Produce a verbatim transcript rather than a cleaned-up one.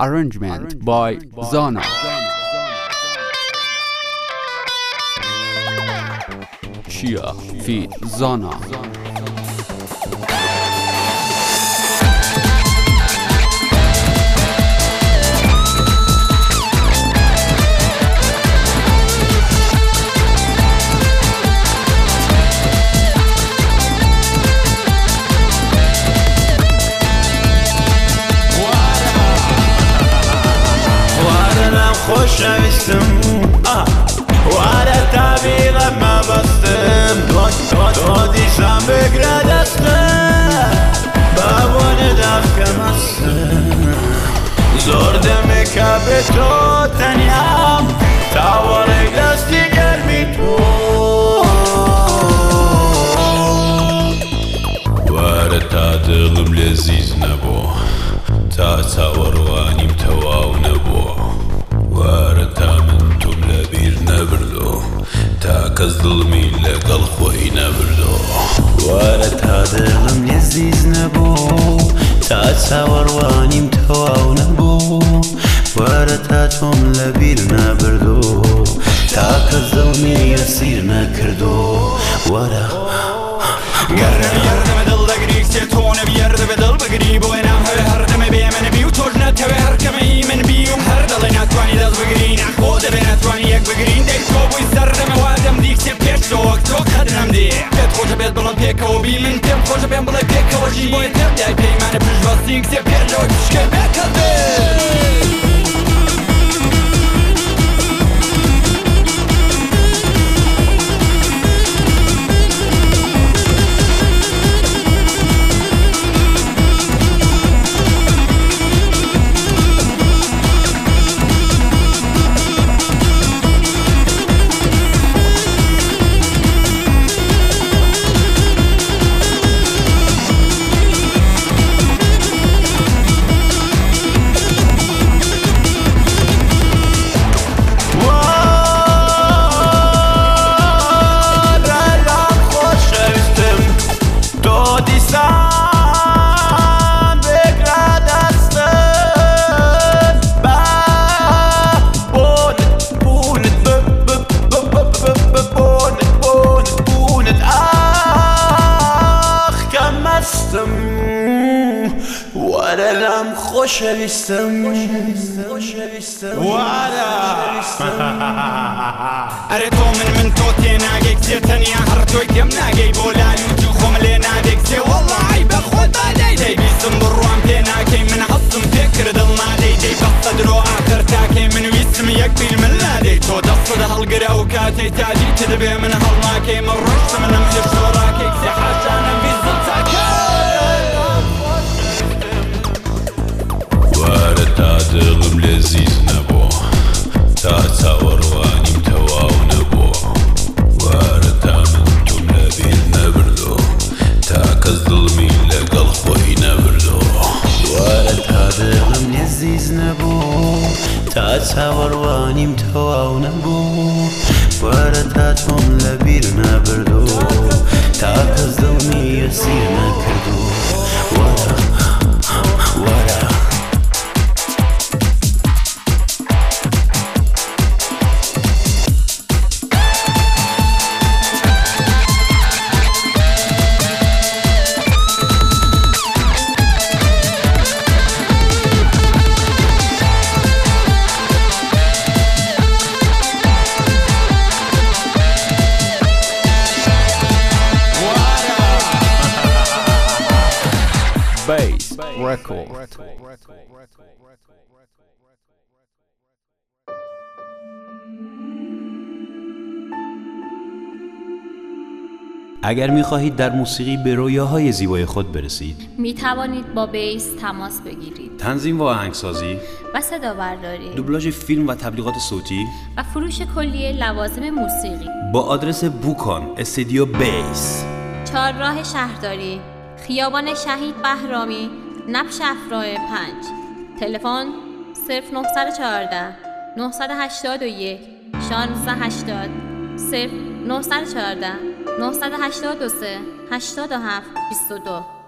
Arrangement by Zana. Shia feat Zana. خوشنویستم واره طبیقه ما بستم تو دیشم بگره دستم بابونه دفکم هستم زردم که به تو تنیم تاواره دستی گرمی تو واره تا دلم لذیذ نبو تا تاوروانیم تواو نبو واره تا من تو لبیر نبردو تا کس ظلمی لگل خوی نبردو واره تا دلم لذیذ نبو تا تاوروانیم تواو نبو واره تا توم لبیر نبردو تا کس ظلمی اسیر نکردو واره گرم یردم دل دگریک سی تونه بیرد به دل بگری بو اینم هر هر دم بی من بیو توش نتوه هر کمی من بیوم هر دل نتوانی دل بگری نخوده به نتوانی یک بگرین دیک تو بوی سردم وادم دیک سی پیش تو وقت تو خدنم دی بید خوشه بید بلند پیکا و بی من تیم خوشه بیم بلند پیکا و جی بوی تیم دی پی من پیش واستیک سی پیش و کشکه بکده وارم خوشویستم وارم اره تو من من تو تی ناگیک سی تنیا هر توی کم ناگی بولانی تو خمله نادیک سی والله به خود بادی دی بیسم بروام تی ناکی من حسم فکر دل نادی دی بس درو آخر تاکی من ویسم یک بیل من نادی تو دست ده هالقرا و کاتی تاجی تدبی من هالناکی من رشت من امشي شوراکی سی حاشانم بیزم تاکی واره تا دلم لذیذ نبو تا تاوروانیم تواو نبو واره تا من تو لبیر نبردو تا کس ظلمی لگل خوی نبردو واره تا دلم لذیذ نبو تا تاوروانیم تواو نبو واره تا توم لبیر نبردو تا کس ظلمی اسیر نکردو واره واره Bass Record. اگر می‌خواهید در موسیقی به رویاهای زیبای خود برسید، می توانید با بیس تماس بگیرید. تنظیم و آهنگسازی و صدا برداری، دوبلاژ فیلم و تبلیغات صوتی و فروش کلیه لوازم موسیقی با آدرس بوکان استودیو بیس، چهارراه شهرداری، خیابان شهید بهرامی، نبش افراه پنج. تلفن صفر نه یک چهار نه هشت یک شانزده هشتاد صفر نه یک چهار نه هشت سه هشت هفت دو دو.